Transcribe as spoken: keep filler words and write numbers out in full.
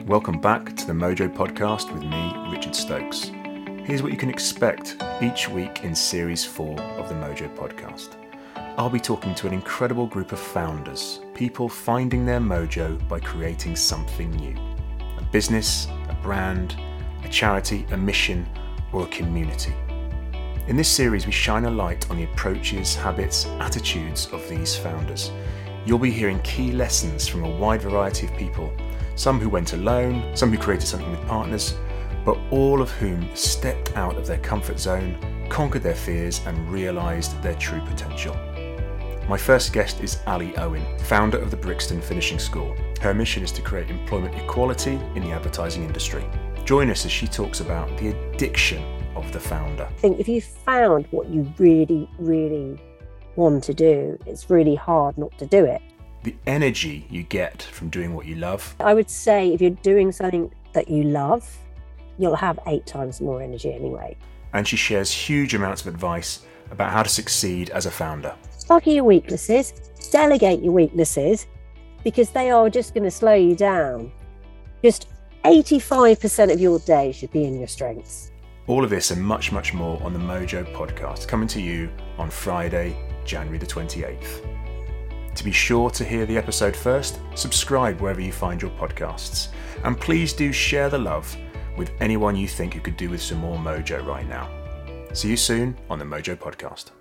Welcome back to the Mojo Podcast with me, Richard Stokes. Here's what you can expect each week in Series four of the Mojo Podcast. I'll be talking to an incredible group of founders, people finding their mojo by creating something new. A business, a brand, a charity, a mission, or a community. In this series, we shine a light on the approaches, habits, attitudes of these founders. You'll be hearing key lessons from a wide variety of people, some who went alone, some who created something with partners, but all of whom stepped out of their comfort zone, conquered their fears, and realised their true potential. My first guest is Ali Owen, founder of the Brixton Finishing School. Her mission is to create employment equality in the advertising industry. Join us as she talks about the addiction of the founder. I think if you found what you really, really want to do, it's really hard not to do it. The energy you get from doing what you love. I would say if you're doing something that you love, you'll have eight times more energy anyway. And she shares huge amounts of advice about how to succeed as a founder. Bugger your weaknesses, delegate your weaknesses, because they are just going to slow you down. Just eighty-five percent of your day should be in your strengths. All of this and much, much more on the Mojo Podcast, coming to you on Friday, January the twenty-eighth. To be sure to hear the episode first, subscribe wherever you find your podcasts. And please do share the love with anyone you think who could do with some more mojo right now. See you soon on the Mojo Podcast.